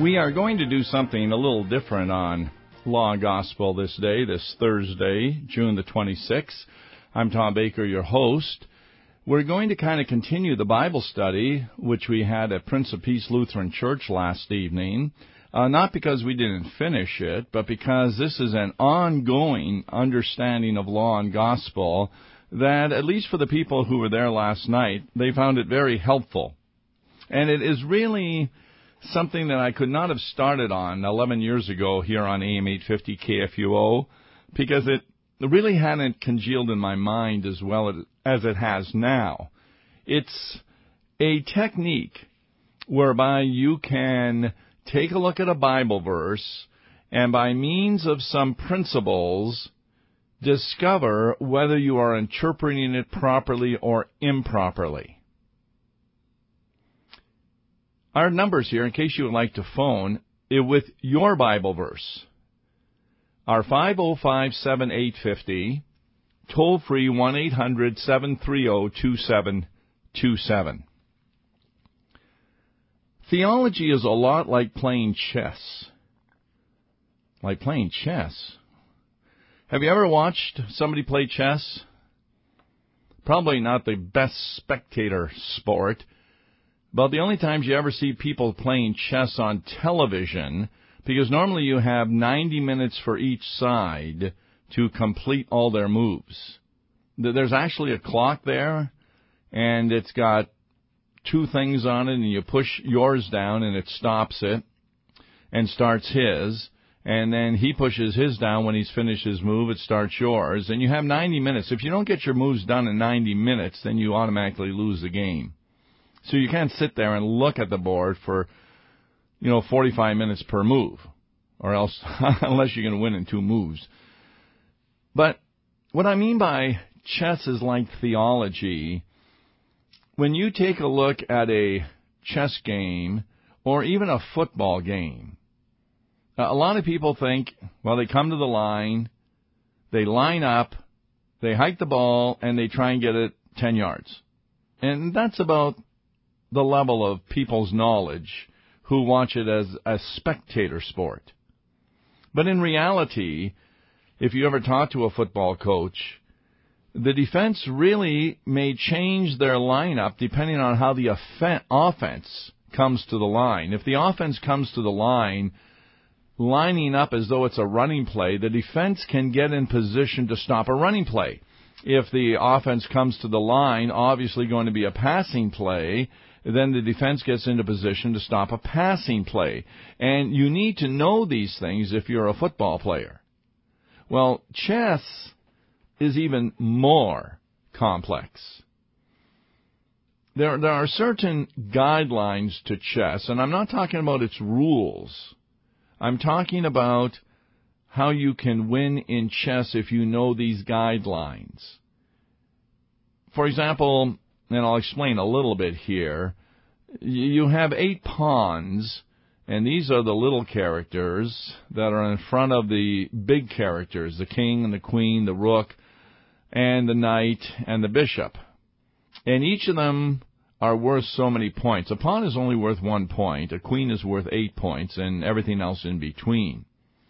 We are going to do something a little different on Law and Gospel this day, this Thursday, June the 26th. I'm Tom Baker, your host. We're going to kind of continue the Bible study, which we had at Prince of Peace Lutheran Church last evening, not because we didn't finish it, but because this is an ongoing understanding of Law and Gospel that, at least for the people who were there last night, they found it very helpful. And it is really something that I could not have started on 11 years ago here on AM 850 KFUO, because it really hadn't congealed in my mind as well as it has now. It's a technique whereby you can take a look at a Bible verse and by means of some principles discover whether you are interpreting it properly or improperly. Our numbers here, in case you would like to phone, with your Bible verse, are 505-7850, toll-free 1-800-730-2727. Theology is a lot like playing chess. Like playing chess? Have you ever watched somebody play chess? Probably not the best spectator sport. But the only times you ever see people playing chess on television, because normally you have 90 minutes for each side to complete all their moves. There's actually a clock there, and it's got two things on it, and you push yours down, and it stops it and starts his. And then he pushes his down. When he's finished his move, it starts yours. And you have 90 minutes. If you don't get your moves done in 90 minutes, then you automatically lose the game. So you can't sit there and look at the board for, 45 minutes per move, or else, unless you're going to win in two moves. But what I mean by chess is like theology. When you take a look at a chess game or even a football game, a lot of people think, well, they come to the line, they line up, they hike the ball, and they try and get it 10 yards. And that's about the level of people's knowledge who watch it as a spectator sport. But in reality, if you ever talk to a football coach, the defense really may change their lineup depending on how the offense comes to the line. If the offense comes to the line lining up as though it's a running play, the defense can get in position to stop a running play. If the offense comes to the line, obviously going to be a passing play, then the defense gets into position to stop a passing play. And you need to know these things if you're a football player. Well, chess is even more complex. There are certain guidelines to chess, and I'm not talking about its rules. I'm talking about how you can win in chess if you know these guidelines. For example, and I'll explain a little bit here, you have 8 pawns, and these are the little characters that are in front of the big characters, the king and the queen, the rook, and the knight, and the bishop. And each of them are worth so many points. A pawn is only worth 1 point, a queen is worth 8 points, and everything else in between.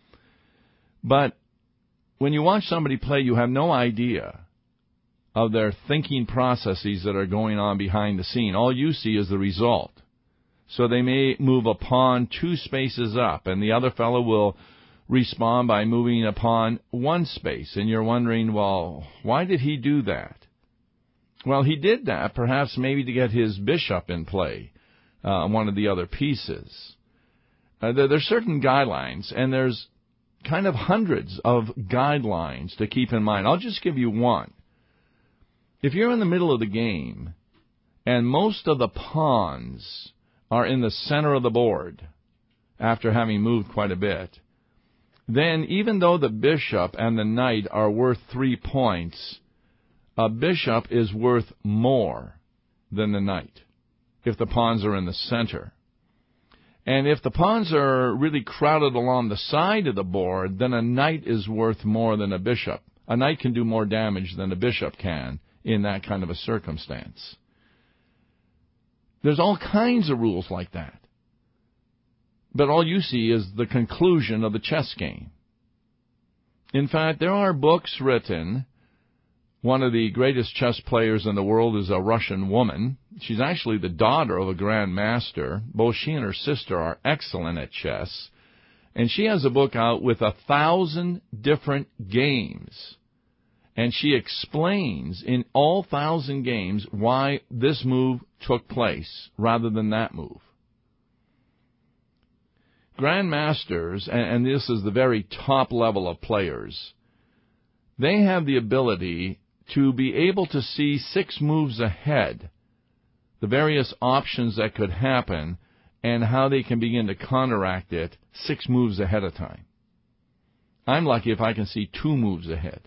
But when you watch somebody play, you have no idea of their thinking processes that are going on behind the scene. All you see is the result. So they may move a pawn 2 spaces up, and the other fellow will respond by moving a pawn 1 space. And you're wondering, well, why did he do that? Well, he did that perhaps maybe to get his bishop in play, one of the other pieces. There's certain guidelines, and there's kind of hundreds of guidelines to keep in mind. I'll just give you one. If you're in the middle of the game, and most of the pawns are in the center of the board, after having moved quite a bit, then even though the bishop and the knight are worth 3 points, a bishop is worth more than the knight if the pawns are in the center. And if the pawns are really crowded along the side of the board, then a knight is worth more than a bishop. A knight can do more damage than a bishop can in that kind of a circumstance. There's all kinds of rules like that. But all you see is the conclusion of the chess game. In fact, there are books written. One of the greatest chess players in the world is a Russian woman. She's actually the daughter of a grand master. Both she and her sister are excellent at chess. And she has a book out with 1,000 different games. And she explains in all 1,000 games why this move took place rather than that move. Grandmasters, and this is the very top level of players, they have the ability to be able to see 6 moves ahead, the various options that could happen, and how they can begin to counteract it 6 moves ahead of time. I'm lucky if I can see 2 moves ahead.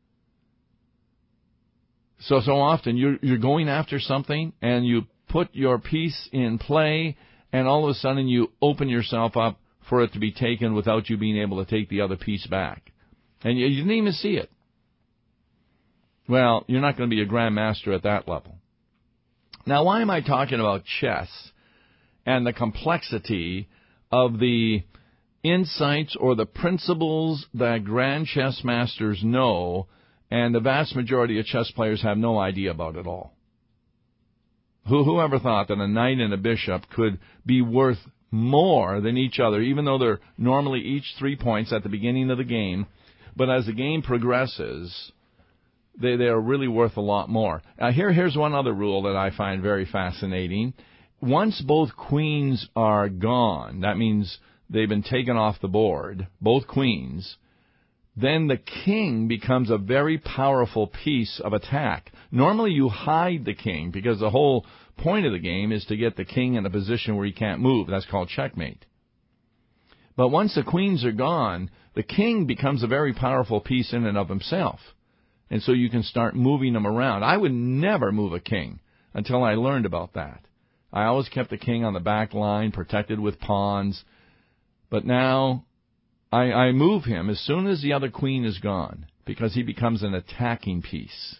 So often you're going after something, and you put your piece in play, and all of a sudden you open yourself up for it to be taken without you being able to take the other piece back. And you didn't even see it. Well, you're not going to be a grandmaster at that level. Now, why am I talking about chess and the complexity of the insights or the principles that grand chess masters know and the vast majority of chess players have no idea about at all? Whoever thought that a knight and a bishop could be worth more than each other, even though they're normally each 3 points at the beginning of the game, but as the game progresses, they are really worth a lot more. Here's one other rule that I find very fascinating. Once both queens are gone, that means they've been taken off the board, both queens, then the king becomes a very powerful piece of attack. Normally you hide the king because the whole point of the game is to get the king in a position where he can't move. That's called checkmate. But once the queens are gone, the king becomes a very powerful piece in and of himself. And so you can start moving them around. I would never move a king until I learned about that. I always kept the king on the back line, protected with pawns. But now I move him as soon as the other queen is gone because he becomes an attacking piece.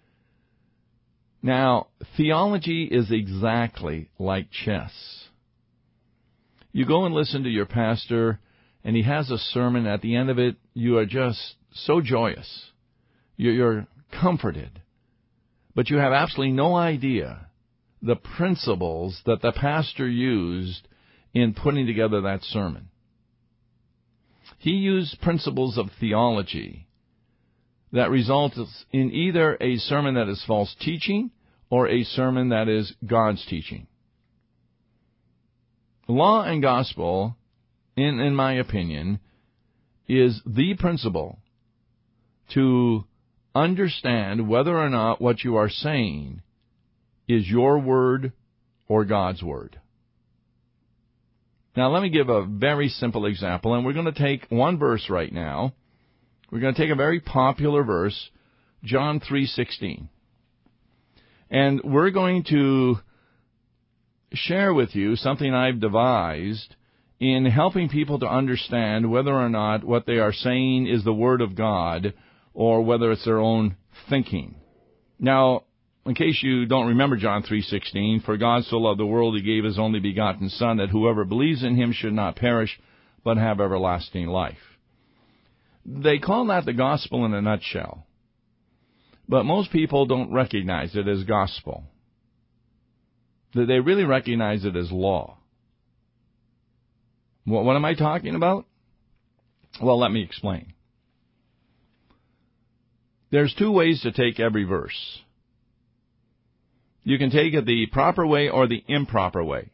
Now, theology is exactly like chess. You go and listen to your pastor, and he has a sermon. At the end of it, you are just so joyous. You're comforted. But you have absolutely no idea the principles that the pastor used in putting together that sermon. He used principles of theology that results in either a sermon that is false teaching or a sermon that is God's teaching. Law and gospel, in my opinion, is the principle to understand whether or not what you are saying is your word or God's word. Now, let me give a very simple example, and we're going to take one verse right now. We're going to take a very popular verse, John 3:16. And we're going to share with you something I've devised in helping people to understand whether or not what they are saying is the Word of God or whether it's their own thinking. Now, in case you don't remember John 3:16, for God so loved the world, he gave his only begotten Son, that whoever believes in him should not perish, but have everlasting life. They call that the gospel in a nutshell. But most people don't recognize it as gospel. They really recognize it as law. What am I talking about? Well, let me explain. There's 2 ways to take every verse. You can take it the proper way or the improper way.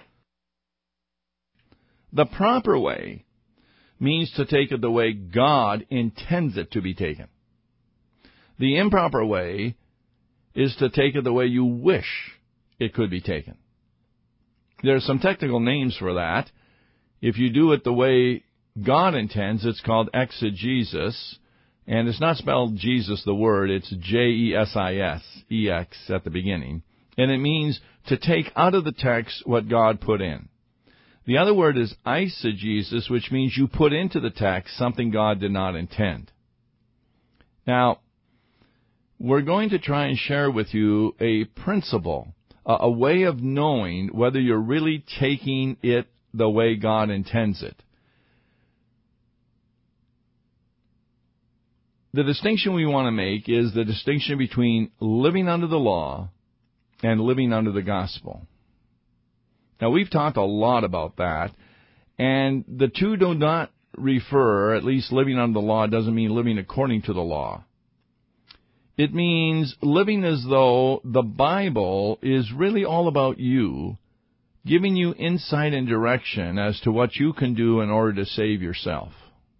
The proper way means to take it the way God intends it to be taken. The improper way is to take it the way you wish it could be taken. There are some technical names for that. If you do it the way God intends, it's called exegesis. And it's not spelled Jesus, the word. It's J-E-S-I-S, E-X at the beginning. And it means to take out of the text what God put in. The other word is eisegesis, which means you put into the text something God did not intend. Now, we're going to try and share with you a principle, a way of knowing whether you're really taking it the way God intends it. The distinction we want to make is the distinction between living under the law and living under the gospel. Now, we've talked a lot about that, and the two do not refer, at least living under the law doesn't mean living according to the law. It means living as though the Bible is really all about you, giving you insight and direction as to what you can do in order to save yourself.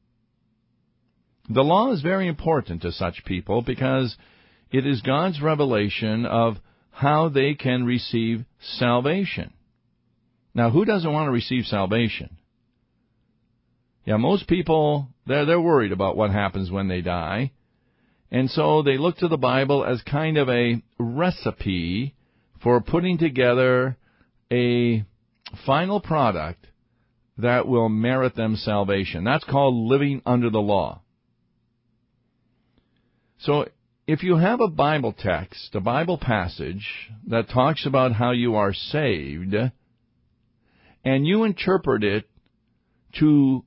The law is very important to such people because it is God's revelation of how they can receive salvation. Now, who doesn't want to receive salvation? Yeah, most people, they're worried about what happens when they die. And so they look to the Bible as kind of a recipe for putting together a final product that will merit them salvation. That's called living under the law. So if you have a Bible text, a Bible passage that talks about how you are saved, and you interpret it to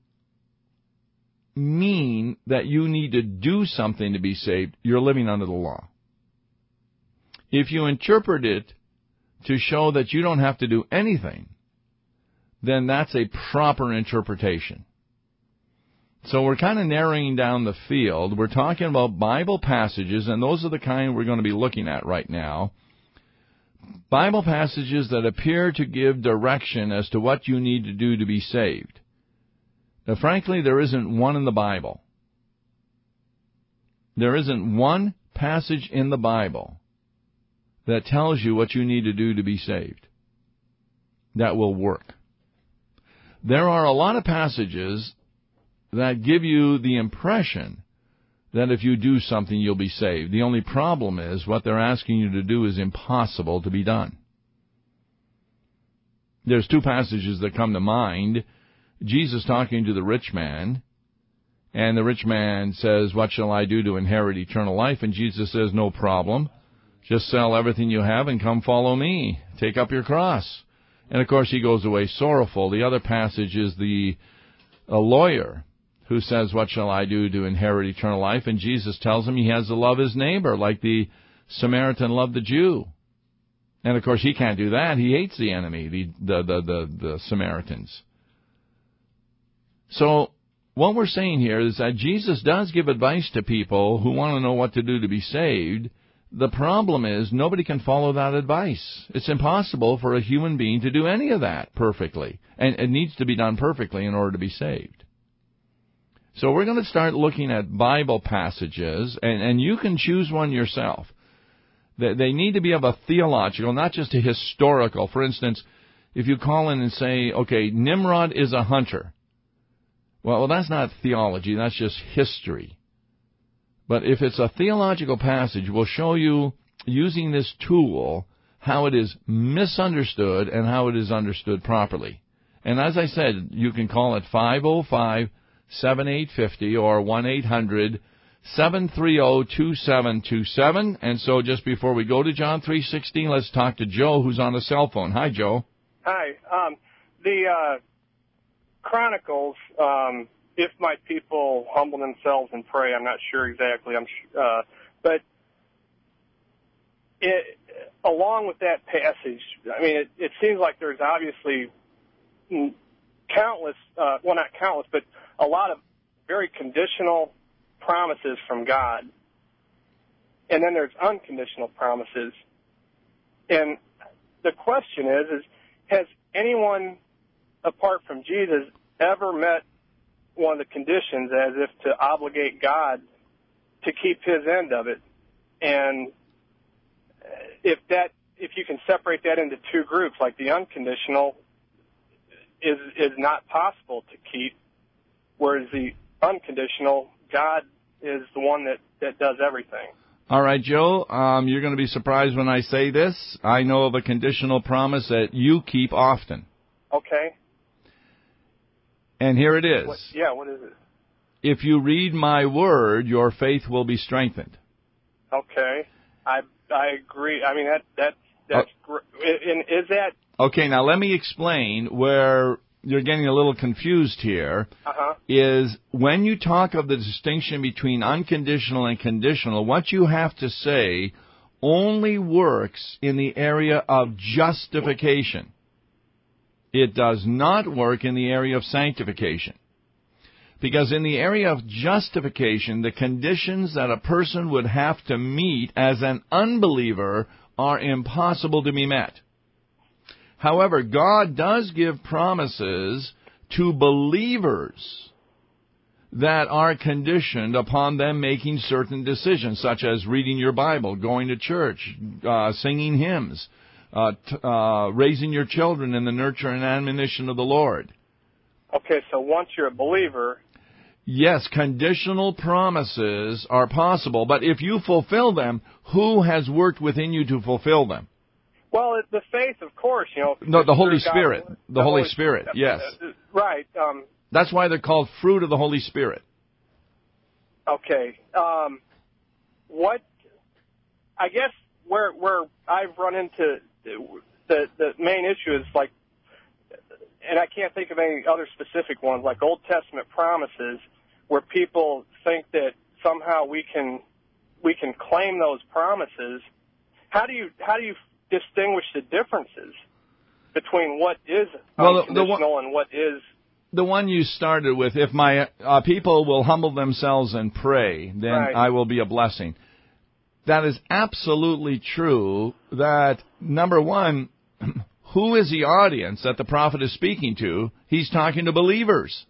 mean that you need to do something to be saved, you're living under the law. If you interpret it to show that you don't have to do anything, then that's a proper interpretation. So we're kind of narrowing down the field. We're talking about Bible passages, and those are the kind we're going to be looking at right now. Bible passages that appear to give direction as to what you need to do to be saved. Now, frankly, there isn't one in the Bible. There isn't one passage in the Bible that tells you what you need to do to be saved. That will work. There are a lot of passages that give you the impression that if you do something, you'll be saved. The only problem is what they're asking you to do is impossible to be done. There's two passages that come to mind. Jesus talking to the rich man, and the rich man says, "What shall I do to inherit eternal life?" And Jesus says, "No problem. Just sell everything you have and come follow me. Take up your cross." And, of course, he goes away sorrowful. The other passage is a lawyer who says, "What shall I do to inherit eternal life?" And Jesus tells him he has to love his neighbor like the Samaritan loved the Jew. And, of course, he can't do that. He hates the enemy, the Samaritans. So what we're saying here is that Jesus does give advice to people who want to know what to do to be saved. The problem is nobody can follow that advice. It's impossible for a human being to do any of that perfectly. And it needs to be done perfectly in order to be saved. So we're going to start looking at Bible passages, and you can choose one yourself. They need to be of a theological, not just a historical. For instance, if you call in and say, okay, Nimrod is a hunter. Well, that's not theology, that's just history. But if it's a theological passage, we'll show you, using this tool, how it is misunderstood and how it is understood properly. And as I said, you can call it 505-7850 or 1-800-730-2727. And so just before we go to John 3:16, let's talk to Joe, who's on the cell phone. Hi, Joe. Hi. The Chronicles, if my people humble themselves and pray, I'm not sure exactly, but along with that passage, I mean, it seems like there's obviously countless, well, not countless, but a lot of very conditional promises from God. And then there's unconditional promises. And the question is has anyone apart from Jesus ever met one of the conditions as if to obligate God to keep his end of it? And if you can separate that into two groups, like the unconditional is not possible to keep, whereas the unconditional, God is the one that does everything. All right, Joe, you're going to be surprised when I say this. I know of a conditional promise that you keep often. Okay. And here it is. What is it? If you read my word, your faith will be strengthened. Okay. I agree. I mean, that's great. And is that... Okay, now let me explain where you're getting a little confused here, is when you talk of the distinction between unconditional and conditional, what you have to say only works in the area of justification. It does not work in the area of sanctification. Because in the area of justification, the conditions that a person would have to meet as an unbeliever are impossible to be met. However, God does give promises to believers that are conditioned upon them making certain decisions, such as reading your Bible, going to church, singing hymns, raising your children in the nurture and admonition of the Lord. Okay, so once you're a believer... Yes, conditional promises are possible, but if you fulfill them, who has worked within you to fulfill them? Well, the faith, of course, No, the Holy Spirit. The Holy Spirit, yes. Right. That's why they're called fruit of the Holy Spirit. Okay. I guess where I've run into the main issue is like, and I can't think of any other specific ones, like Old Testament promises, where people think that somehow we can claim those promises. How do you distinguish the differences between what is unconditional and what is? The one you started with, if my people will humble themselves and pray, then I will be a blessing. That is absolutely true. That, number one, who is the audience that the prophet is speaking to? He's talking to believers.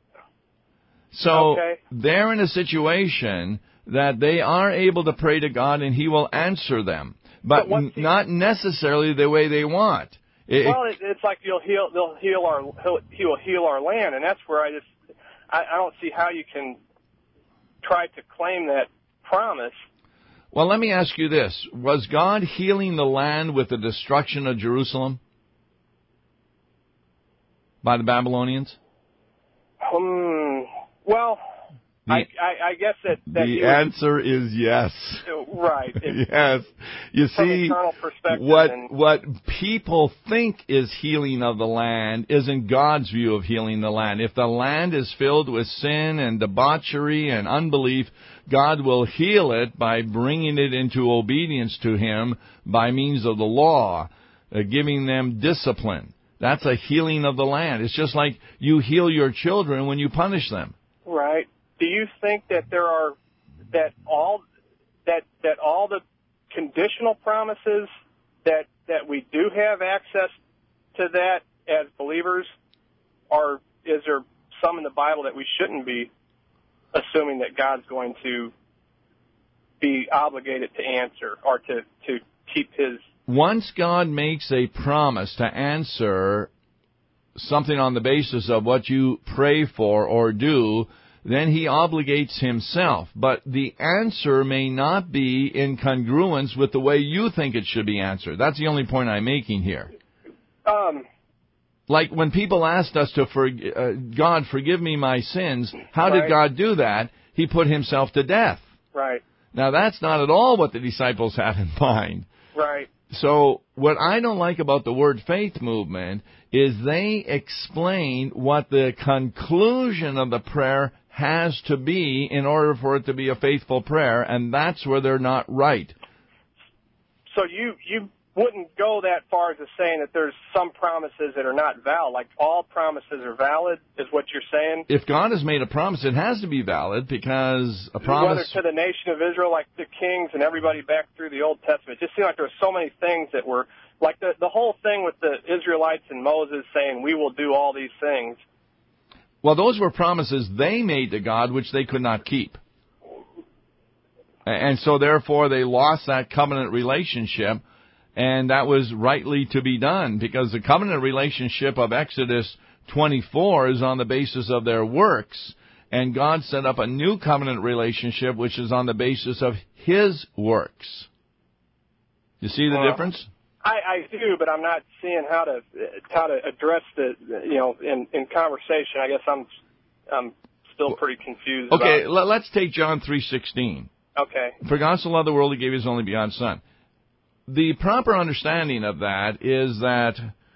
So they're in a situation that they are able to pray to God and He will answer them, but not necessarily the way they want. It's like He will heal our land, and that's where I don't see how you can try to claim that promise. Well, let me ask you this. Was God healing the land with the destruction of Jerusalem by the Babylonians? Well, I guess that the answer is yes. Right. Yes. You see, what people think is healing of the land isn't God's view of healing the land. If the land is filled with sin and debauchery and unbelief, God will heal it by bringing it into obedience to Him by means of the law, giving them discipline. That's a healing of the land. It's just like you heal your children when you punish them. Right. Do you think that all the conditional promises that we do have access to that as believers, or is there some in the Bible that we shouldn't be assuming that God's going to be obligated to answer or to keep His? Once God makes a promise to answer something on the basis of what you pray for or do, then He obligates Himself. But the answer may not be in congruence with the way you think it should be answered. That's the only point I'm making here. Like when people asked us to God, forgive me my sins, how did God do that? He put Himself to death. Right. Now that's not at all what the disciples had in mind. Right. So what I don't like about the Word Faith movement is they explain what the conclusion of the prayer has to be in order for it to be a faithful prayer, and that's where they're not right. So you wouldn't go that far as to saying that there's some promises that are not valid, like all promises are valid, is what you're saying? If God has made a promise, it has to be valid, because a promise... Whether to the nation of Israel, like the kings and everybody back through the Old Testament, it just seemed like there were so many things that were, like the whole thing with the Israelites and Moses saying, we will do all these things. Well, those were promises they made to God which they could not keep. And so therefore they lost that covenant relationship, and that was rightly to be done, because the covenant relationship of Exodus 24 is on the basis of their works, and God set up a new covenant relationship which is on the basis of His works. You see the difference? I do, but I'm not seeing how to address in conversation. I guess I'm still pretty confused. Okay, let's take John 3:16. Okay. For God so loved the world, He gave His only begotten Son. The proper understanding of that is that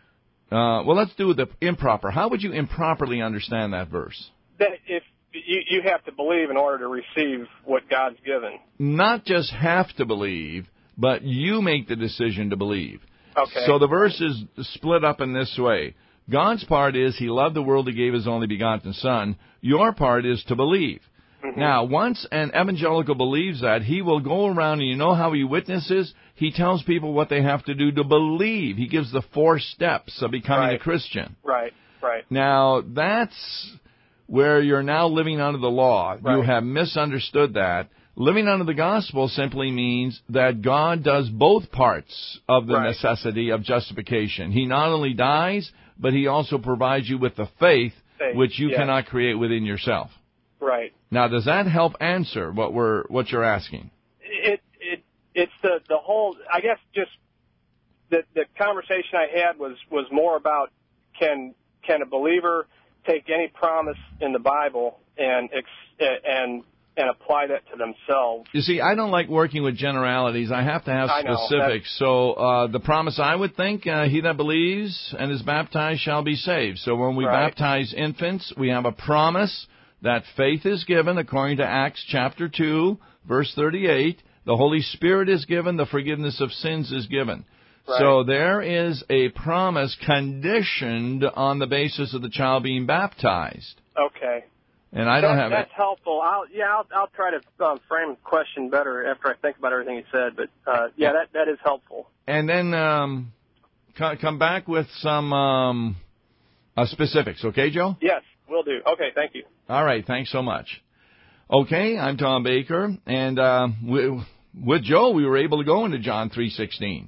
Well, let's do the improper. How would you improperly understand that verse? That if you have to believe in order to receive what God's given. Not just have to believe, but you make the decision to believe. Okay. So the verse is split up in this way. God's part is He loved the world, He gave His only begotten Son. Your part is to believe. Mm-hmm. Now, once an evangelical believes that, he will go around, and you know how he witnesses? He tells people what they have to do to believe. He gives the 4 steps of becoming a Christian. Right. Now, that's where you're now living under the law. Right. You have misunderstood that. Living under the gospel simply means that God does both parts of the necessity of justification. He not only dies, but He also provides you with the faith which you cannot create within yourself. Right. Now, does that help answer what you're asking? It's the whole. I guess just the conversation I had was more about can a believer take any promise in the Bible and apply that to themselves. You see, I don't like working with generalities. I have to have specifics. So the promise I would think, he that believes and is baptized shall be saved. So when we baptize infants, we have a promise that faith is given according to Acts chapter 2, verse 38. The Holy Spirit is given. The forgiveness of sins is given. Right. So there is a promise conditioned on the basis of the child being baptized. Okay. And I don't have that's helpful. I'll try to frame the question better after I think about everything you said. But that is helpful. And then come back with some specifics, okay, Joe? Yes, will do. Okay, thank you. All right, thanks so much. Okay, I'm Tom Baker, and with Joe, we were able to go into John 3:16.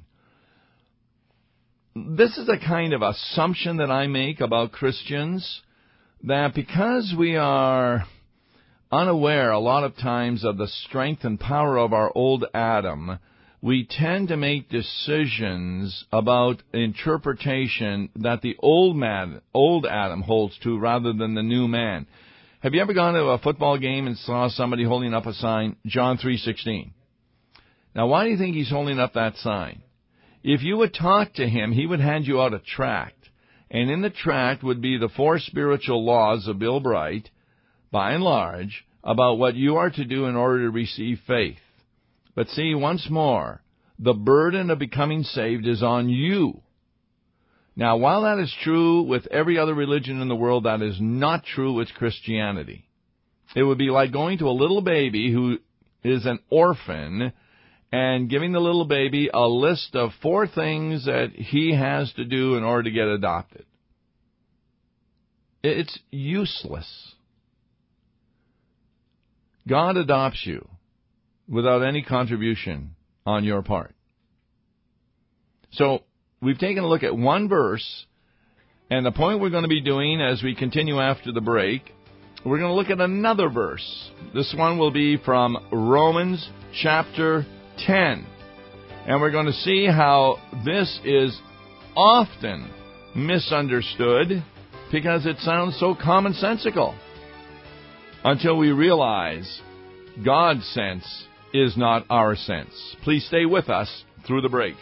This is a kind of assumption that I make about Christians, that because we are unaware a lot of times of the strength and power of our old Adam, we tend to make decisions about interpretation that the old Adam holds to rather than the new man. Have you ever gone to a football game and saw somebody holding up a sign, John 3:16? Now, why do you think he's holding up that sign? If you would talk to him, he would hand you out a tract. And in the tract would be the 4 spiritual laws of Bill Bright, by and large, about what you are to do in order to receive faith. But see, once more, the burden of becoming saved is on you. Now, while that is true with every other religion in the world, that is not true with Christianity. It would be like going to a little baby who is an orphan and giving the little baby a list of 4 things that he has to do in order to get adopted. It's useless. God adopts you without any contribution on your part. So, we've taken a look at one verse, and the point we're going to be doing as we continue after the break, we're going to look at another verse. This one will be from Romans chapter 10. And we're going to see how this is often misunderstood because it sounds so commonsensical until we realize God's sense is not our sense. Please stay with us through the break.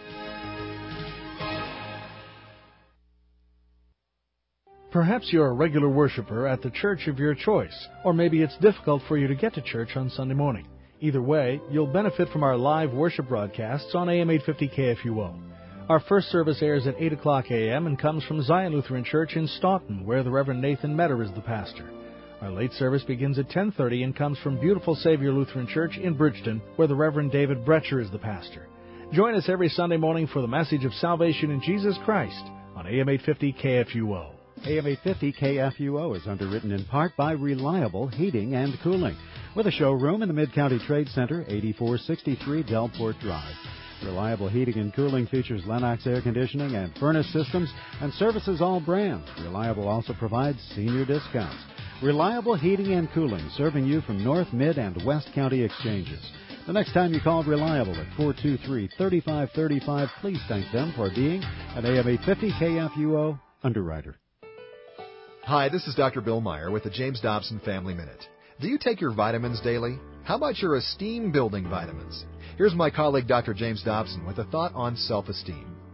Perhaps you're a regular worshiper at the church of your choice, or maybe it's difficult for you to get to church on Sunday morning. Either way, you'll benefit from our live worship broadcasts on AM 850 KFUO. Our first service airs at 8 o'clock a.m. and comes from Zion Lutheran Church in Staunton, where the Reverend Nathan Metter is the pastor. Our late service begins at 10:30 and comes from Beautiful Savior Lutheran Church in Bridgeton, where the Reverend David Bretcher is the pastor. Join us every Sunday morning for the message of salvation in Jesus Christ on AM 850 KFUO. AM 850 KFUO is underwritten in part by Reliable Heating and Cooling, with a showroom in the Mid-County Trade Center, 8463 Delport Drive. Reliable Heating and Cooling features Lennox air conditioning and furnace systems and services all brands. Reliable also provides senior discounts. Reliable Heating and Cooling, serving you from North, Mid, and West County exchanges. The next time you call Reliable at 423-3535, please thank them for being an AM 850 KFUO underwriter. Hi, this is Dr. Bill Meyer with the James Dobson Family Minute. Do you take your vitamins daily? How about your esteem-building vitamins? Here's my colleague, Dr. James Dobson, with a thought on self-esteem.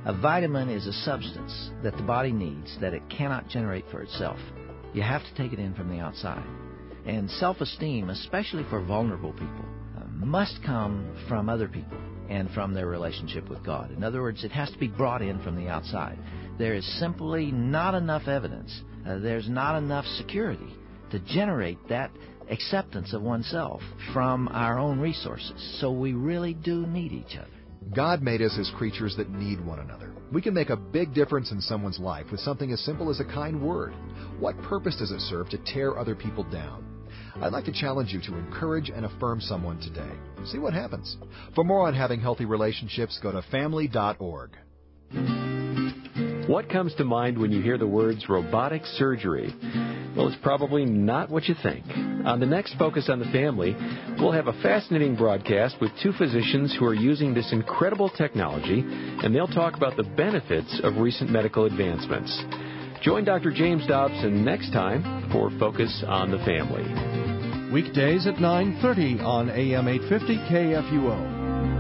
A vitamin is a substance that the body needs that it cannot generate for itself. You have to take it in from the outside. And self-esteem, especially for vulnerable people, must come from other people and from their relationship with God. In other words, it has to be brought in from the outside. There is simply not enough evidence. There's not enough security to generate that acceptance of oneself from our own resources. So we really do need each other. God made us as creatures that need one another. We can make a big difference in someone's life with something as simple as a kind word. What purpose does it serve to tear other people down? I'd like to challenge you to encourage and affirm someone today. See what happens. For more on having healthy relationships, go to family.org. What comes to mind when you hear the words robotic surgery? Well, it's probably not what you think. On the next Focus on the Family, we'll have a fascinating broadcast with two physicians who are using this incredible technology, and they'll talk about the benefits of recent medical advancements. Join Dr. James Dobson next time for Focus on the Family. Weekdays at 9:30 on AM 850 KFUO.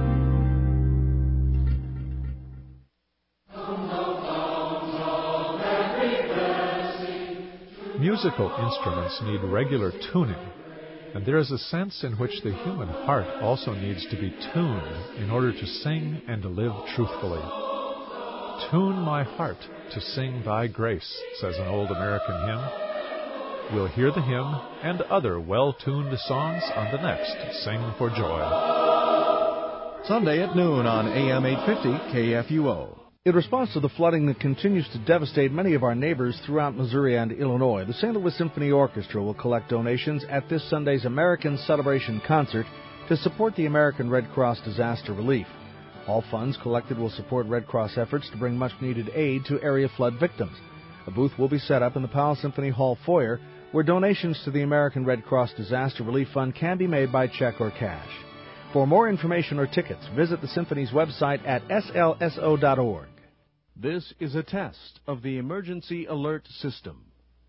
Musical instruments need regular tuning, and there is a sense in which the human heart also needs to be tuned in order to sing and to live truthfully. Tune my heart to sing thy grace, says an old American hymn. We'll hear the hymn and other well-tuned songs on the next Sing for Joy. Sunday at noon on AM 850 KFUO. In response to the flooding that continues to devastate many of our neighbors throughout Missouri and Illinois, the St. Louis Symphony Orchestra will collect donations at this Sunday's American Celebration Concert to support the American Red Cross disaster relief. All funds collected will support Red Cross efforts to bring much-needed aid to area flood victims. A booth will be set up in the Powell Symphony Hall foyer, where donations to the American Red Cross Disaster Relief Fund can be made by check or cash. For more information or tickets, visit the Symphony's website at slso.org. This is a test of the Emergency Alert System.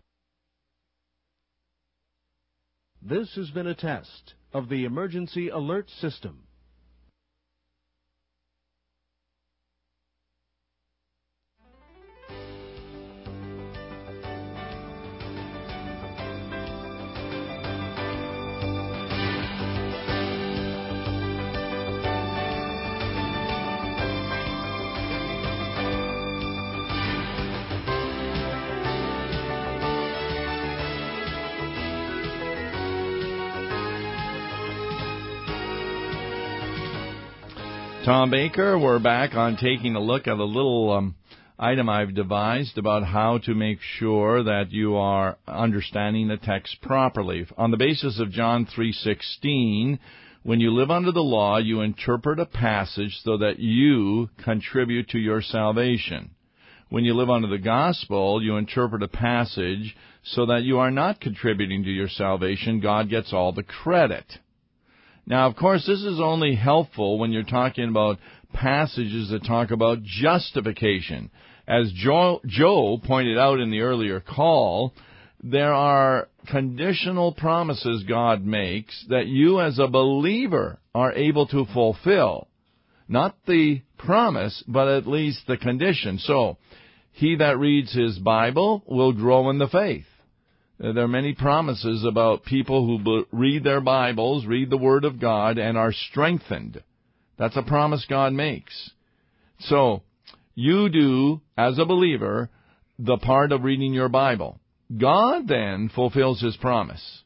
This has been a test of the Emergency Alert System. Tom Baker, we're back on taking a look at a little item I've devised about how to make sure that you are understanding the text properly. On the basis of John 3:16, when you live under the law, you interpret a passage so that you contribute to your salvation. When you live under the gospel, you interpret a passage so that you are not contributing to your salvation. God gets all the credit. Now, of course, this is only helpful when you're talking about passages that talk about justification. As Joe pointed out in the earlier call, there are conditional promises God makes that you as a believer are able to fulfill. Not the promise, but at least the condition. So, he that reads his Bible will grow in the faith. There are many promises about people who read their Bibles, read the Word of God, and are strengthened. That's a promise God makes. So, you do, as a believer, the part of reading your Bible. God then fulfills His promise.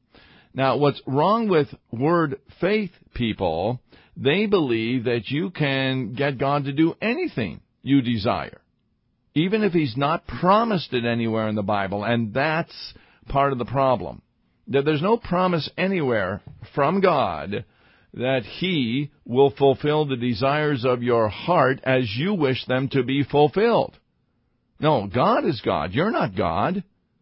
Now, what's wrong with word faith people, they believe that you can get God to do anything you desire, even if He's not promised it anywhere in the Bible, and that's part of the problem. That there's no promise anywhere from God that He will fulfill the desires of your heart as you wish them to be fulfilled. No, God is God. You're not God.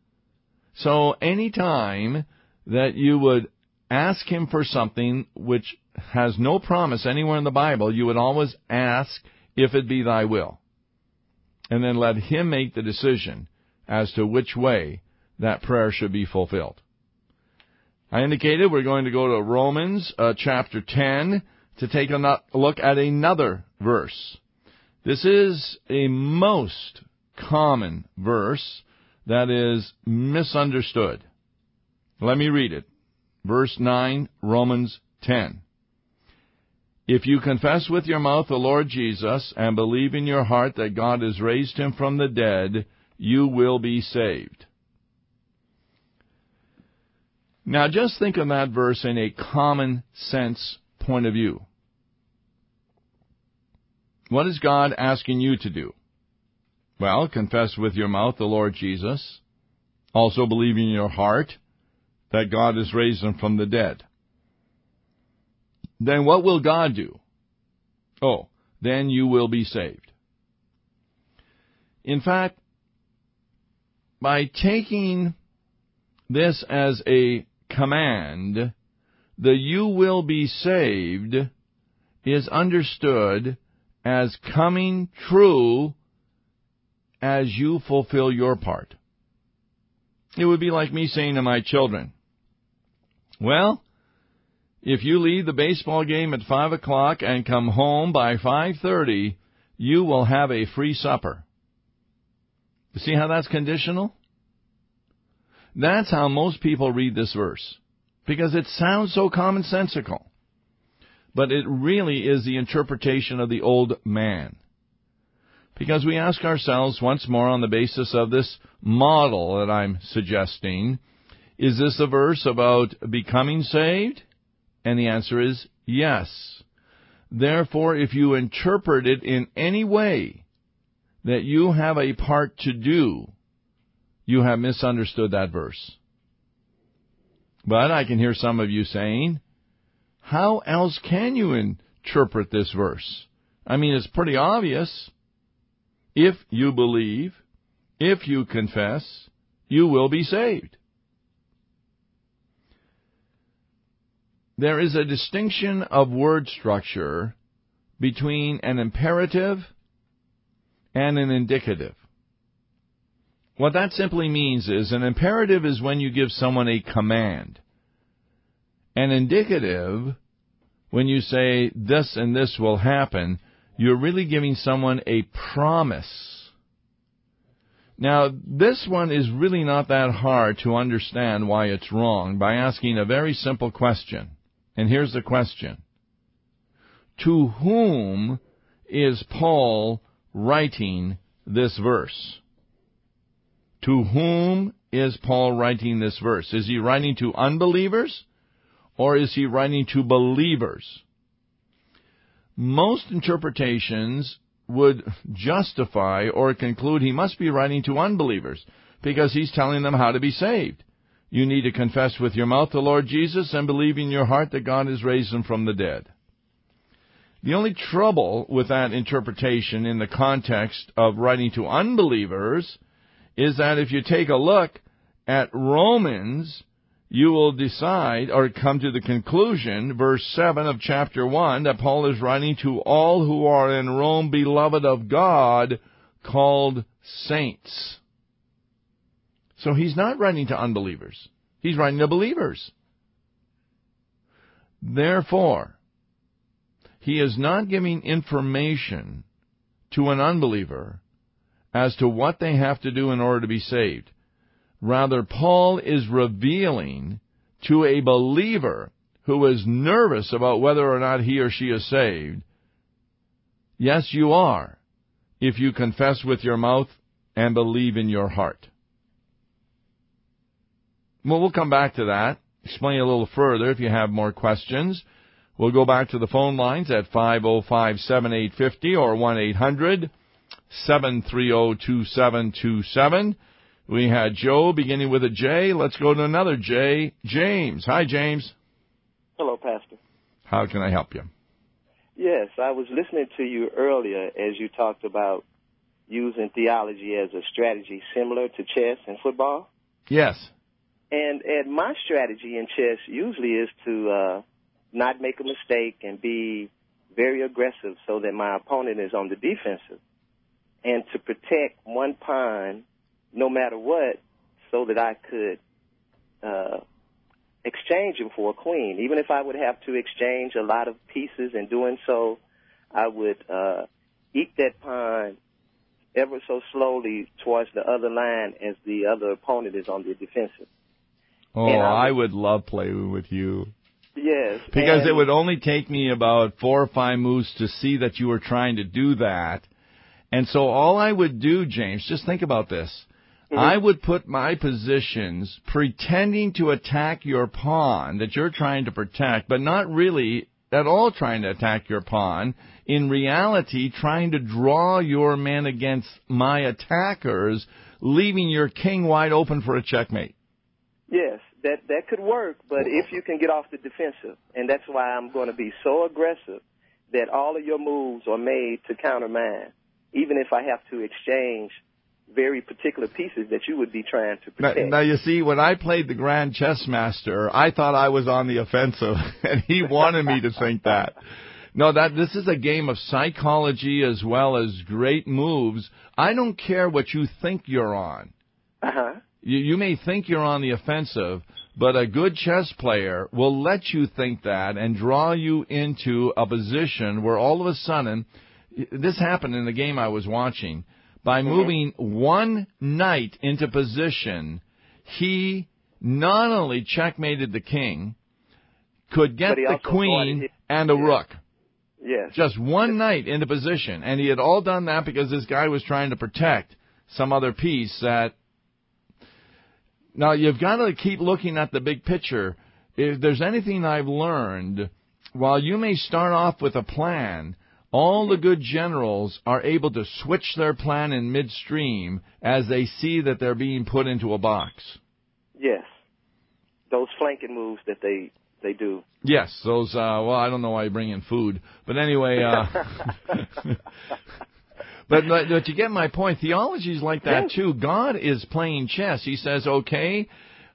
So any time that you would ask Him for something which has no promise anywhere in the Bible, you would always ask if it be thy will. And then let Him make the decision as to which way that prayer should be fulfilled. I indicated we're going to go to Romans chapter 10 to take a look at another verse. This is a most common verse that is misunderstood. Let me read it. Verse 9, Romans 10. If you confess with your mouth the Lord Jesus and believe in your heart that God has raised him from the dead, you will be saved. Now just think of that verse in a common sense point of view. What is God asking you to do? Well, confess with your mouth the Lord Jesus. Also believe in your heart that God has raised him from the dead. Then what will God do? Oh, then you will be saved. In fact, by taking this as a command, the you will be saved is understood as coming true as you fulfill your part. It would be like me saying to my children, well, if you leave the baseball game at 5 o'clock and come home by 5:30, you will have a free supper. You see how that's conditional? That's how most people read this verse, because it sounds so commonsensical. But it really is the interpretation of the old man. Because we ask ourselves once more on the basis of this model that I'm suggesting, is this a verse about becoming saved? And the answer is yes. Therefore, if you interpret it in any way that you have a part to do, you have misunderstood that verse. But I can hear some of you saying, how else can you interpret this verse? I mean, it's pretty obvious. If you believe, if you confess, you will be saved. There is a distinction of word structure between an imperative and an indicative. What that simply means is an imperative is when you give someone a command. An indicative, when you say this and this will happen, you're really giving someone a promise. Now, this one is really not that hard to understand why it's wrong by asking a very simple question. And here's the question. To whom is Paul writing this verse? To whom is Paul writing this verse? Is he writing to unbelievers or is he writing to believers? Most interpretations would justify or conclude he must be writing to unbelievers because he's telling them how to be saved. You need to confess with your mouth the Lord Jesus and believe in your heart that God has raised him from the dead. The only trouble with that interpretation in the context of writing to unbelievers is that if you take a look at Romans, you will decide or come to the conclusion, verse 7 of chapter 1, that Paul is writing to all who are in Rome, beloved of God, called saints. So he's not writing to unbelievers. He's writing to believers. Therefore, he is not giving information to an unbeliever as to what they have to do in order to be saved. Rather, Paul is revealing to a believer who is nervous about whether or not he or she is saved, yes, you are, if you confess with your mouth and believe in your heart. Well, we'll come back to that, explain a little further if you have more questions. We'll go back to the phone lines at 505-7850 or 1-800-730-2727. We had Joe beginning with a J. Let's go to another J. James. Hi, James. Hello, Pastor. How can I help you? Yes, I was listening to you earlier as you talked about using theology as a strategy similar to chess and football. Yes. And my strategy in chess usually is to not make a mistake and be very aggressive so that my opponent is on the defensive, and to protect one pawn no matter what so that I could exchange him for a queen. Even if I would have to exchange a lot of pieces, in doing so, I would eke that pawn ever so slowly towards the other line as the other opponent is on the defensive. Oh, I would love playing with you. Yes. Because it would only take me about 4 or 5 moves to see that you were trying to do that. And so all I would do, James, just think about this. Mm-hmm. I would put my positions pretending to attack your pawn that you're trying to protect, but not really at all trying to attack your pawn. In reality, trying to draw your men against my attackers, leaving your king wide open for a checkmate. Yes, that could work, but if you can get off the defensive, and that's why I'm going to be so aggressive that all of your moves are made to counter mine, even if I have to exchange very particular pieces that you would be trying to protect. Now, you see, when I played the Grand Chess Master, I thought I was on the offensive, and he wanted me to think that. No, this is a game of psychology as well as great moves. I don't care what you think you're on. Uh-huh. You may think you're on the offensive, but a good chess player will let you think that and draw you into a position where all of a sudden, this happened in the game I was watching, by moving one knight into position, he not only checkmated the king, could get the queen and a rook. Yes. Just one knight into position. And he had all done that because this guy was trying to protect some other piece that... Now, you've got to keep looking at the big picture. If there's anything I've learned, while you may start off with a plan, all the good generals are able to switch their plan in midstream as they see that they're being put into a box. Yes. Those flanking moves that they do. Yes, those, well, I don't know why you bring in food. But anyway, But you get my point. Theology is like that, too. God is playing chess. He says, okay,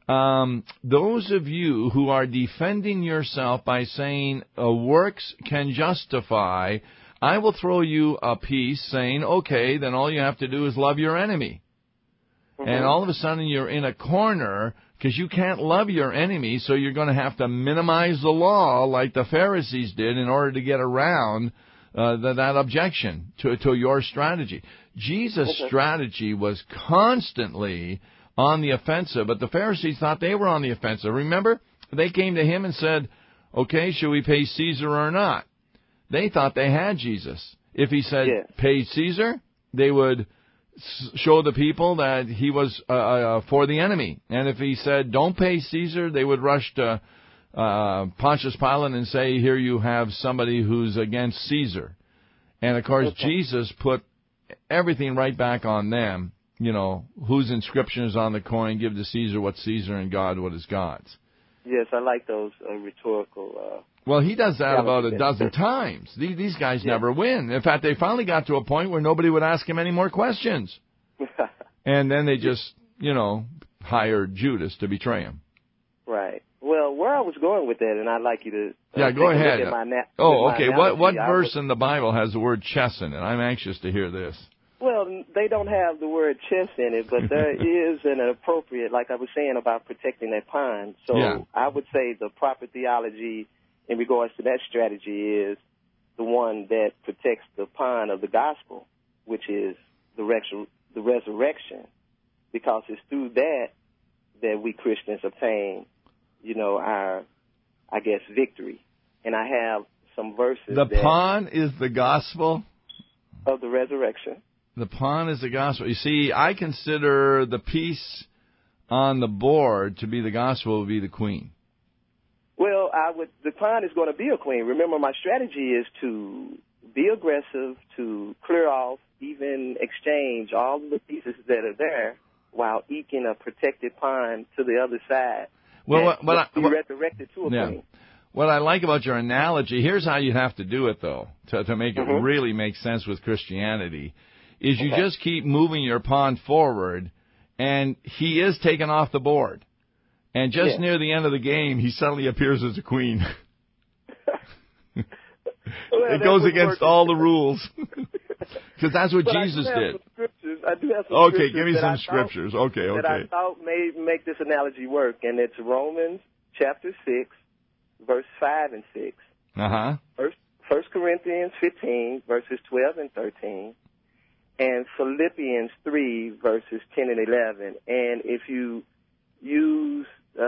those of you who are defending yourself by saying works can justify, I will throw you a piece saying, okay, then all you have to do is love your enemy. Mm-hmm. And all of a sudden you're in a corner because you can't love your enemy, so you're going to have to minimize the law like the Pharisees did in order to get around that objection to your strategy. Jesus' strategy was constantly on the offensive, but the Pharisees thought they were on the offensive. Remember? They came to him and said, okay, should we pay Caesar or not? They thought they had Jesus. If he said, pay Caesar, they would show the people that he was for the enemy. And if he said, don't pay Caesar, they would rush to Pontius Pilate and say, here you have somebody who's against Caesar. And, of course, Jesus put everything right back on them. You know, whose inscription is on the coin, give to Caesar what's Caesar and God what is God's. Yes, I like those rhetorical... well, he does that about a dozen times. These guys never win. In fact, they finally got to a point where nobody would ask him any more questions. And then they just, hired Judas to betray him. Right. Well, where I was going with that, and I'd like you to go ahead. Okay. What verse in the Bible has the word chess in it? I'm anxious to hear this. Well, they don't have the word chess in it, but there is an appropriate, like I was saying about protecting that pawn. So I would say the proper theology in regards to that strategy is the one that protects the pawn of the gospel, which is the resurrection, because it's through that we Christians obtain, our, victory. And I have some verses. The pawn is the gospel of the resurrection. The pawn is the gospel. You see, I consider the piece on the board to be the gospel, would be the queen. Well, the pawn is going to be a queen. Remember, my strategy is to be aggressive, to clear off, even exchange all of the pieces that are there while eking a protected pawn to the other side. Well, be resurrected to a queen. What I like about your analogy, here's how you have to do it, though, to make it really make sense with Christianity, is you just keep moving your pawn forward, and he is taken off the board. And just near the end of the game, he suddenly appears as a queen. It goes against all the rules. Because that's what Jesus did. I do have some scriptures. Okay, give me some scriptures. That I thought may make this analogy work, and it's Romans chapter 6, verse 5 and 6. Uh-huh. Verse 1 Corinthians 15, verses 12 and 13, and Philippians 3, verses 10 and 11. And if you use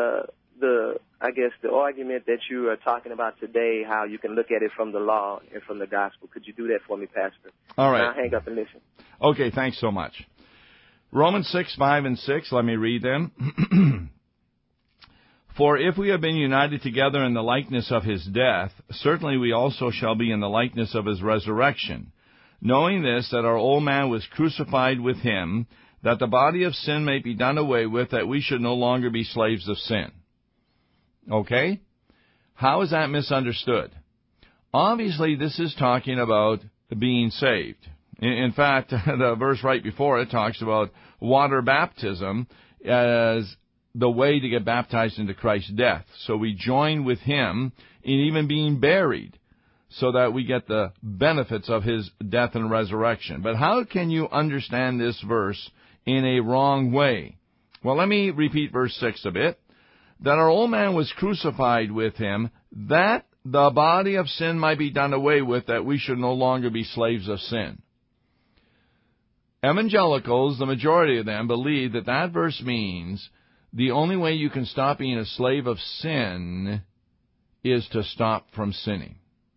the argument that you are talking about today, how you can look at it from the law and from the gospel, could you do that for me, Pastor? All right. And I'll hang up and listen. Okay, thanks so much. Romans 6, 5, and 6, let me read them. For if we have been united together in the likeness of his death, certainly we also shall be in the likeness of his resurrection, knowing this, that our old man was crucified with him, that the body of sin may be done away with, that we should no longer be slaves of sin. Okay? How is that misunderstood? Obviously, this is talking about being saved. In fact, the verse right before it talks about water baptism as the way to get baptized into Christ's death. So we join with him in even being buried so that we get the benefits of his death and resurrection. But how can you understand this verse in a wrong way? Well, let me repeat verse 6 a bit. That our old man was crucified with him, that the body of sin might be done away with, that we should no longer be slaves of sin. Evangelicals, the majority of them, believe that that verse means the only way you can stop being a slave of sin is to stop from sinning.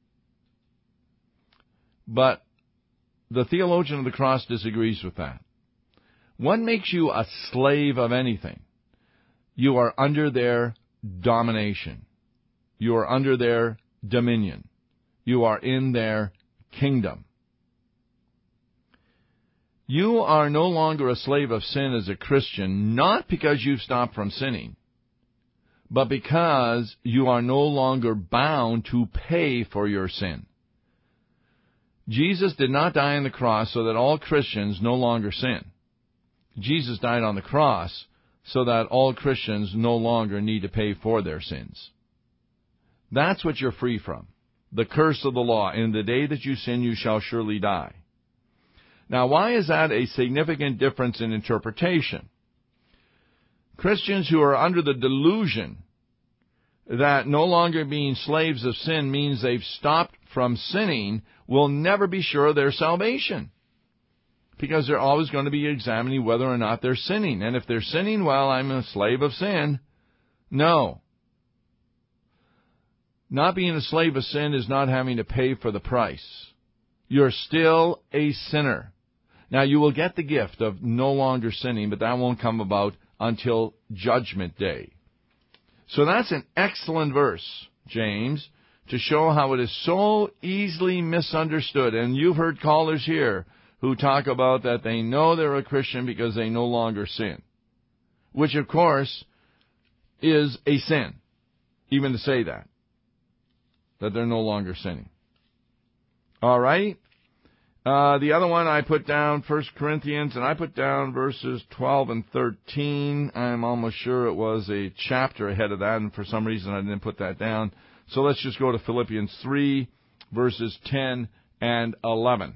But the theologian of the cross disagrees with that. What makes you a slave of anything? You are under their domination. You are under their dominion. You are in their kingdom. You are no longer a slave of sin as a Christian, not because you've stopped from sinning, but because you are no longer bound to pay for your sin. Jesus did not die on the cross so that all Christians no longer sin. Jesus died on the cross so that all Christians no longer need to pay for their sins. That's what you're free from. The curse of the law. In the day that you sin, you shall surely die. Now, why is that a significant difference in interpretation? Christians who are under the delusion that no longer being slaves of sin means they've stopped from sinning will never be sure of their salvation, because they're always going to be examining whether or not they're sinning. And if they're sinning, well, I'm a slave of sin. No. Not being a slave of sin is not having to pay for the price. You're still a sinner. Now, you will get the gift of no longer sinning, but that won't come about until Judgment Day. So that's an excellent verse, James, to show how it is so easily misunderstood. And you've heard callers here who talk about that they know they're a Christian because they no longer sin, which, of course, is a sin, even to say that they're no longer sinning. All right? The other one I put down, 1 Corinthians, and I put down verses 12 and 13. I'm almost sure it was a chapter ahead of that, and for some reason I didn't put that down. So let's just go to Philippians 3, verses 10 and 11.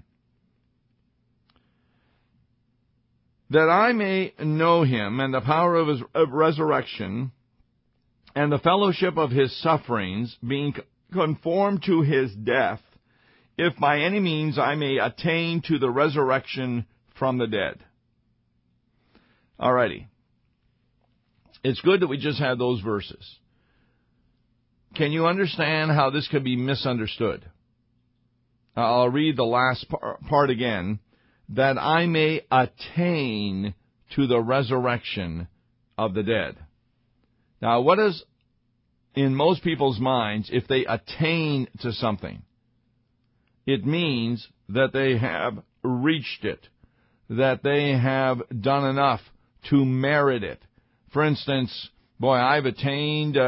That I may know him and the power of his resurrection and the fellowship of his sufferings, being conformed to his death, if by any means I may attain to the resurrection from the dead. Alrighty. It's good that we just had those verses. Can you understand how this could be misunderstood? I'll read the last part again. That I may attain to the resurrection of the dead. Now, what is in most people's minds if they attain to something? It means that they have reached it, that they have done enough to merit it. For instance, I've attained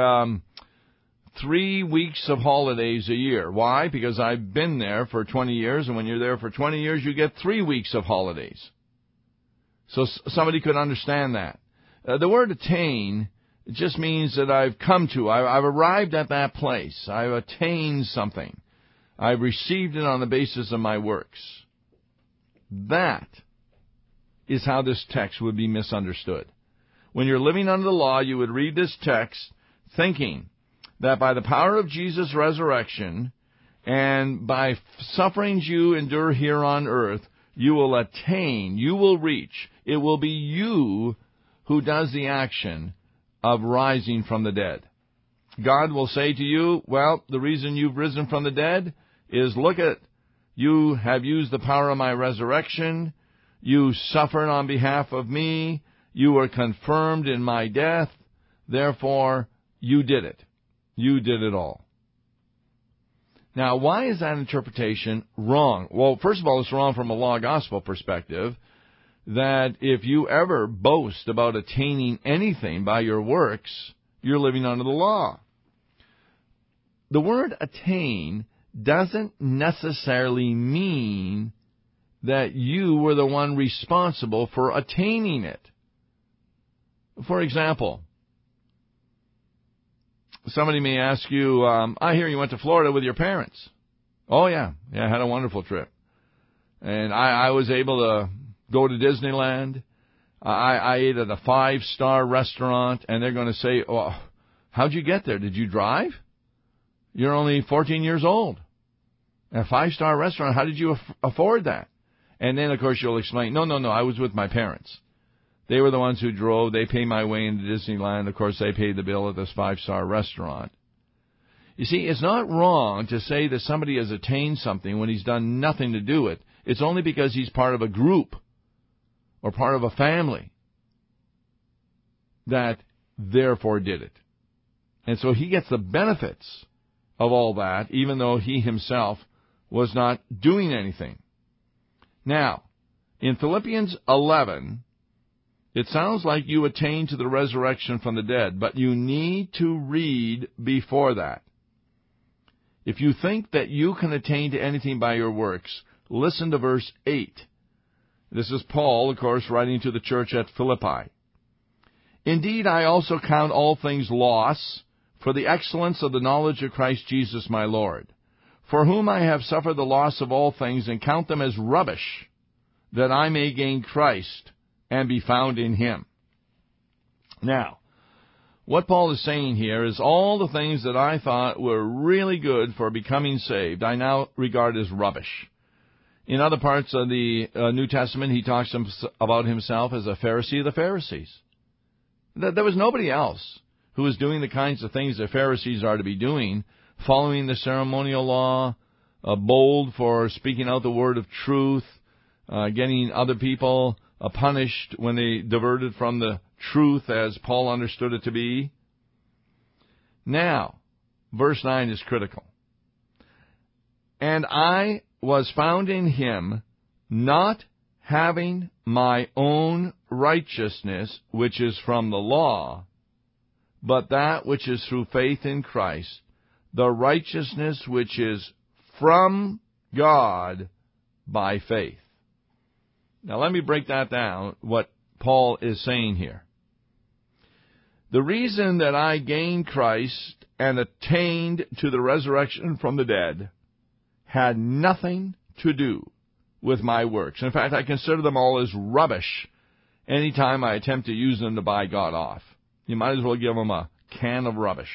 3 weeks of holidays a year. Why? Because I've been there for 20 years, and when you're there for 20 years, you get 3 weeks of holidays. So somebody could understand that. The word attain just means that I've come to, I've arrived at that place. I've attained something. I've received it on the basis of my works. That is how this text would be misunderstood. When you're living under the law, you would read this text thinking that by the power of Jesus' resurrection And by sufferings you endure here on earth, you will attain, you will reach. It will be you who does the action of rising from the dead. God will say to you, well, the reason you've risen from the dead is, look at, you have used the power of my resurrection. You suffered on behalf of me. You were confirmed in my death. Therefore, you did it. You did it all. Now, why is that interpretation wrong? Well, first of all, it's wrong from a law gospel perspective, that if you ever boast about attaining anything by your works, you're living under the law. The word attain doesn't necessarily mean that you were the one responsible for attaining it. For example, somebody may ask you, I hear you went to Florida with your parents. Oh, yeah. Yeah, I had a wonderful trip. And I was able to go to Disneyland. I ate at a 5-star restaurant, and they're going to say, oh, how'd you get there? Did you drive? You're only 14 years old. A 5-star restaurant, how did you afford that? And then, of course, you'll explain, no, I was with my parents. They were the ones who drove. They paid my way into Disneyland. Of course, they paid the bill at this 5-star restaurant. You see, it's not wrong to say that somebody has attained something when he's done nothing to do it. It's only because he's part of a group or part of a family that therefore did it. And so he gets the benefits of all that, even though he himself was not doing anything. Now, in Philippians 11, it sounds like you attain to the resurrection from the dead, but you need to read before that. If you think that you can attain to anything by your works, listen to verse 8. This is Paul, of course, writing to the church at Philippi. Indeed, I also count all things loss for the excellence of the knowledge of Christ Jesus my Lord, for whom I have suffered the loss of all things, and count them as rubbish, that I may gain Christ and be found in him. Now, what Paul is saying here is all the things that I thought were really good for becoming saved, I now regard as rubbish. In other parts of the New Testament, he talks about himself as a Pharisee of the Pharisees. There was nobody else who was doing the kinds of things that Pharisees are to be doing, following the ceremonial law, bold for speaking out the word of truth, getting other people punished when they diverted from the truth as Paul understood it to be. Now, verse 9 is critical. And I was found in him, not having my own righteousness, which is from the law, but that which is through faith in Christ, the righteousness which is from God by faith. Now let me break that down, what Paul is saying here. The reason that I gained Christ and attained to the resurrection from the dead had nothing to do with my works. In fact, I consider them all as rubbish any time I attempt to use them to buy God off. You might as well give them a can of rubbish.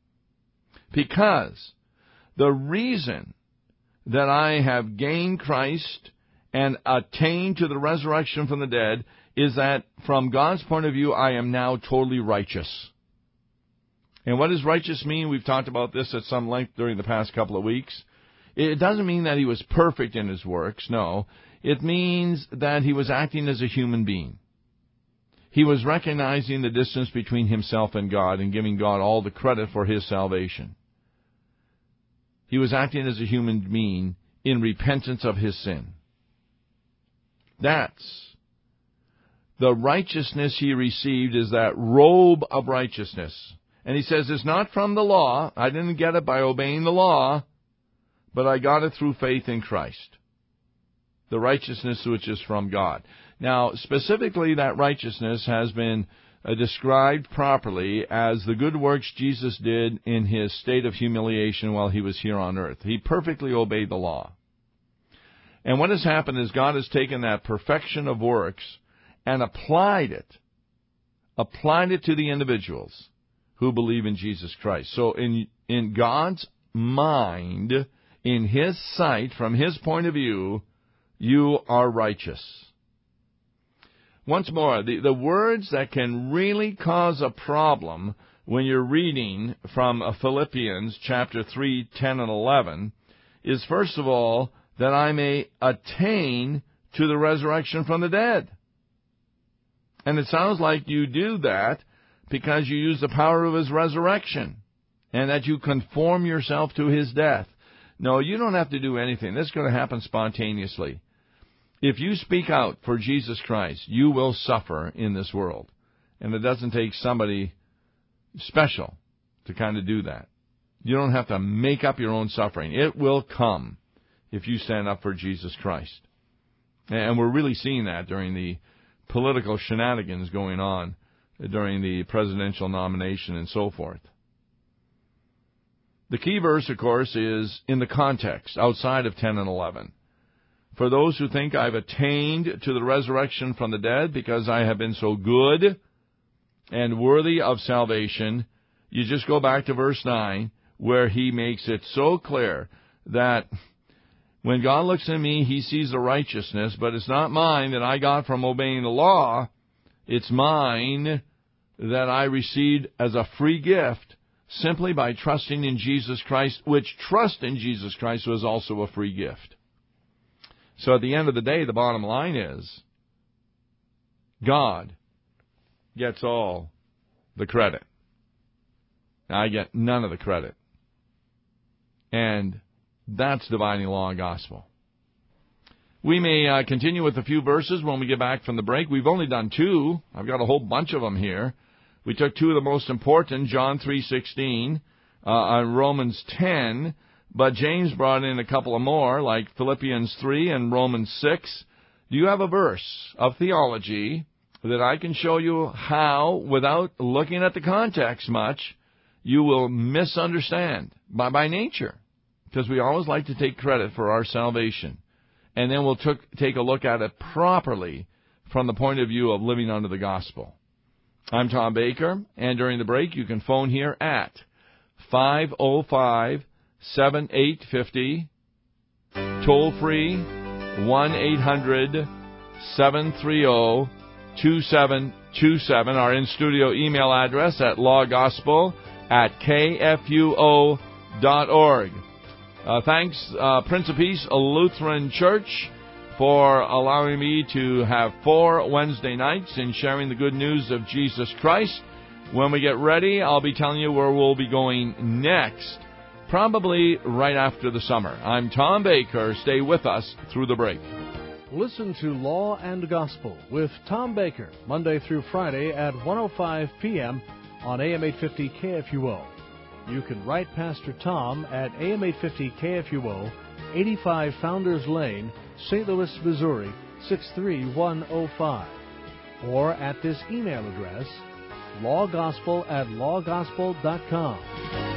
Because the reason that I have gained Christ and attained to the resurrection from the dead is that from God's point of view, I am now totally righteous. And what does righteous mean? We've talked about this at some length during the past couple of weeks. It doesn't mean that he was perfect in his works, no. It means that he was acting as a human being. He was recognizing the distance between himself and God and giving God all the credit for his salvation. He was acting as a human being in repentance of his sin. That's the righteousness he received, is that robe of righteousness. And he says it's not from the law. I didn't get it by obeying the law, but I got it through faith in Christ. The righteousness which is from God. Now, specifically, that righteousness has been described properly as the good works Jesus did in his state of humiliation while he was here on earth. He perfectly obeyed the law. And what has happened is God has taken that perfection of works and applied it to the individuals who believe in Jesus Christ. So in God's mind, in His sight, from His point of view, you are righteous. Once more, the words that can really cause a problem when you're reading from Philippians chapter 3, 10, and 11 is, first of all, that I may attain to the resurrection from the dead. And it sounds like you do that because you use the power of His resurrection and that you conform yourself to His death. No, you don't have to do anything. This is going to happen spontaneously. If you speak out for Jesus Christ, you will suffer in this world. And it doesn't take somebody special to kind of do that. You don't have to make up your own suffering. It will come if you stand up for Jesus Christ. And we're really seeing that during the political shenanigans going on during the presidential nomination and so forth. The key verse, of course, is in the context, outside of 10 and 11. For those who think I've attained to the resurrection from the dead because I have been so good and worthy of salvation, you just go back to verse 9, where he makes it so clear that when God looks at me, He sees the righteousness, but it's not mine that I got from obeying the law. It's mine that I received as a free gift simply by trusting in Jesus Christ, which trust in Jesus Christ was also a free gift. So at the end of the day, the bottom line is God gets all the credit. I get none of the credit. And that's dividing law and gospel. We may continue with a few verses when we get back from the break. We've only done 2. I've got a whole bunch of them here. We took 2 of the most important, John 3:16, Romans 10, but James brought in a couple of more, like Philippians 3 and Romans 6. Do you have a verse of theology that I can show you how, without looking at the context much, you will misunderstand by nature? Because we always like to take credit for our salvation. And then we'll take a look at it properly from the point of view of living under the gospel. I'm Tom Baker, and during the break you can phone here at 505-7850, toll free 1-800-730-2727. Our in-studio email address at lawgospel@kfuo.org. Thanks, Prince of Peace Lutheran Church, for allowing me to have 4 Wednesday nights in sharing the good news of Jesus Christ. When we get ready, I'll be telling you where we'll be going next, probably right after the summer. I'm Tom Baker. Stay with us through the break. Listen to Law and Gospel with Tom Baker, Monday through Friday at 1:05 p.m. on AM 850 KFUO. You can write Pastor Tom at AM 850 KFUO, 85 Founders Lane, St. Louis, Missouri, 63105. Or at this email address, lawgospel@lawgospel.com.